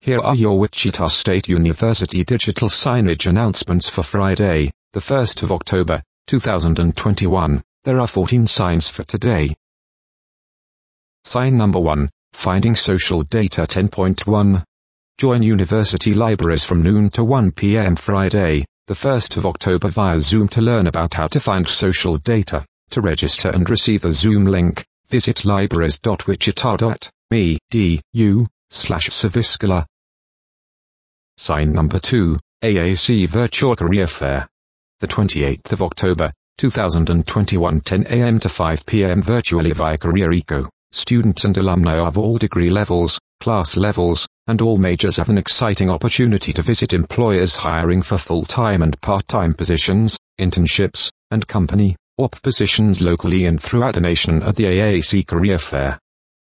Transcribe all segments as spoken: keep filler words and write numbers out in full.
Here are your Wichita State University digital signage announcements for Friday, the first of October, two thousand twenty-one. There are fourteen signs for today. Sign number one, Finding Social Data ten point one. Join university libraries from noon to one p m Friday, the first of October via Zoom to learn about how to find social data. To register and receive a Zoom link, visit libraries dot wichita dot e d u slash Saviscala. Sign number two, A A C Virtual Career Fair. The twenty-eighth of October, two thousand twenty-one, ten a m to five p m virtually via Career Eco. Students and alumni of all degree levels, class levels, and all majors have an exciting opportunity to visit employers hiring for full-time and part-time positions, internships, and company, O P positions locally and throughout the nation at the A A C Career Fair.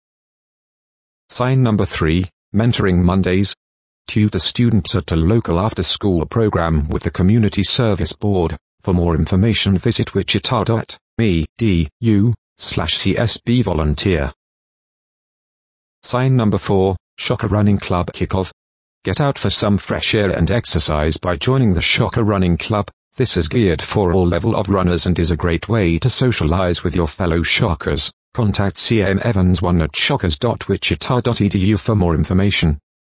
Sign number three, Mentoring Mondays. Tutor students at a local after-school program with the Community Service Board. For more information visit wichita dot e d u slash C S B volunteer. Sign number four, Shocker Running Club Kickoff. Get out for some fresh air and exercise by joining the Shocker Running Club. This is geared for all level of runners and is a great way to socialize with your fellow Shockers. Contact C M Evans one at shockers dot wichita dot e d u for more information.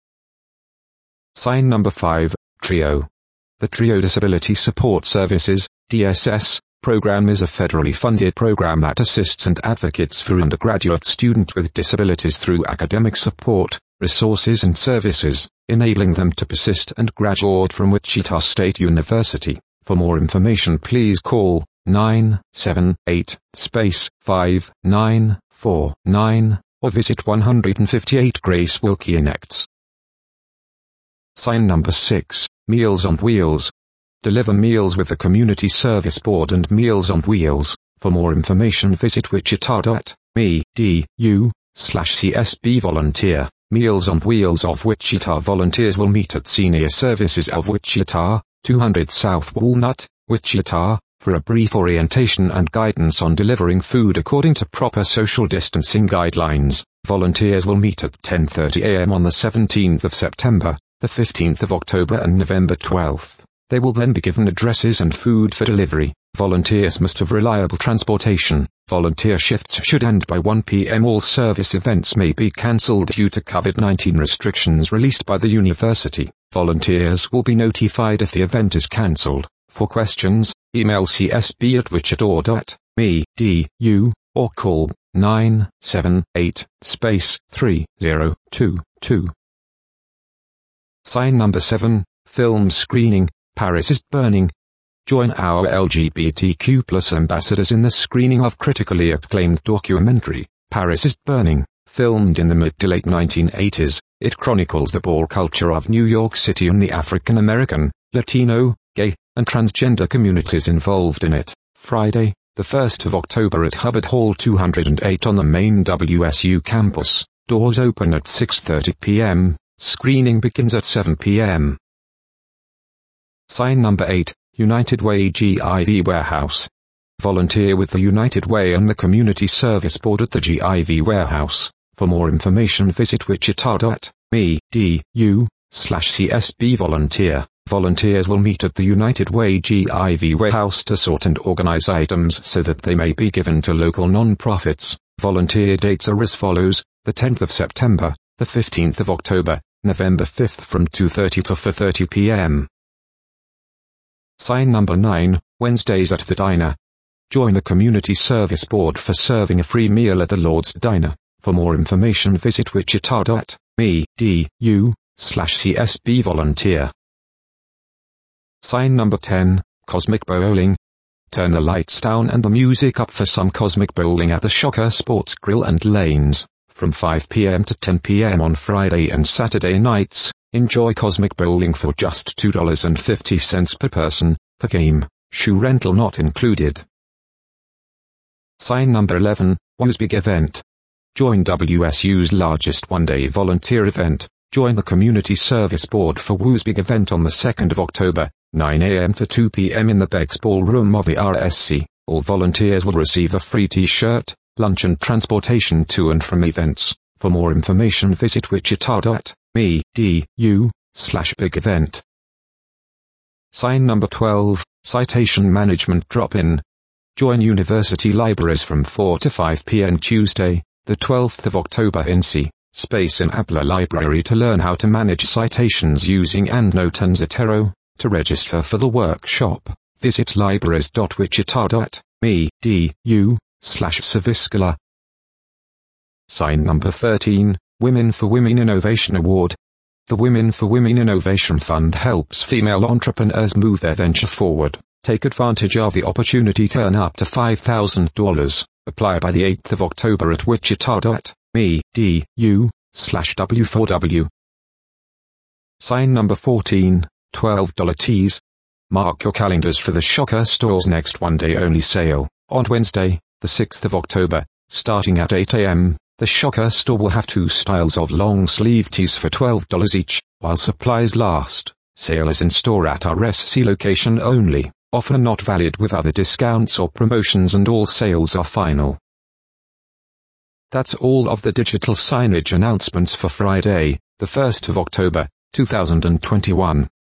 Sign number five, TRIO. The TRIO Disability Support Services, D S S, program is a federally funded program that assists and advocates for undergraduate students with disabilities through academic support, resources and services, enabling them to persist and graduate from Wichita State University. For more information please call nine seven eight five nine four nine or visit one fifty-eight Grace Wilkie Annex. Sign number six, Meals on Wheels. Deliver meals with the Community Service Board and Meals on Wheels. For more information visit wichita dot e d u slash C S B volunteer. Meals on Wheels of Wichita volunteers will meet at Senior Services of Wichita, two hundred South Walnut, Wichita, for a brief orientation and guidance on delivering food according to proper social distancing guidelines. Volunteers will meet at ten thirty a m on the seventeenth of September, the fifteenth of October and November twelfth. They will then be given addresses and food for delivery. Volunteers must have reliable transportation. Volunteer shifts should end by one p m All service events may be cancelled due to COVID nineteen restrictions released by the university. Volunteers will be notified if the event is cancelled. For questions, email c s b at wichita dot e d u or call nine seven eight three zero two two. Sign number seven, Film Screening, Paris is Burning. Join our L G B T Q plus ambassadors in the screening of critically acclaimed documentary, Paris is Burning. Filmed in the mid to late nineteen eighties, it chronicles the ball culture of New York City and the African American, Latino, gay, and transgender communities involved in it. Friday, the first of October at Hubbard Hall two hundred eight on the main W S U campus. Doors open at six thirty p m Screening begins at seven p m Sign number eight, United Way G I V Warehouse. Volunteer with the United Way and the Community Service Board at the G I V Warehouse. For more information visit wichita dot e d u slash C S B volunteer. Volunteers will meet at the United Way G I V Warehouse to sort and organize items so that they may be given to local non-profits. Volunteer dates are as follows, the tenth of September, the fifteenth of October, November fifth from two thirty to four thirty p m Sign number nine, Wednesdays at the Diner. Join the Community Service Board for serving a free meal at the Lord's Diner. For more information visit wichita dot e d u slash C S B volunteer. Sign number ten, Cosmic Bowling. Turn the lights down and the music up for some Cosmic Bowling at the Shocker Sports Grill and Lanes. From five p m to ten p m on Friday and Saturday nights, enjoy Cosmic Bowling for just two dollars and fifty cents per person, per game, shoe rental not included. Sign number eleven, WOOSBIG Event. Join W S U's largest one-day volunteer event. Join the Community Service Board for WOOSBIG Event on the second of October, nine a m to two p m in the Beggs Ballroom of the R S C. All volunteers will receive a free t-shirt, lunch and transportation to and from events. For more information visit wichita dot me, D, U, slash big event. Sign number twelve, Citation Management Drop-In. Join university libraries from four to five p m Tuesday, the twelfth of October in C Space in Abla Library to learn how to manage citations using EndNote and Zotero. To register for the workshop, visit libraries dot wichita dot me, D, U, slash Saviskala. Sign number thirteen, Women for Women Innovation Award. The Women for Women Innovation Fund helps female entrepreneurs move their venture forward. Take advantage of the opportunity to earn up to five thousand dollars. Apply by the eighth of October at wichita dot me, D, U, slash W four W. Sign number fourteen, twelve dollar teas. Mark your calendars for the Shocker Store's next one-day-only sale. On Wednesday, the sixth of October, starting at eight a m, the Shocker Store will have two styles of long-sleeve tees for twelve dollars each, while supplies last. Sale is in store at our S C location only. Offer not valid with other discounts or promotions, and all sales are final. That's all of the digital signage announcements for Friday, the first of October, two thousand twenty-one.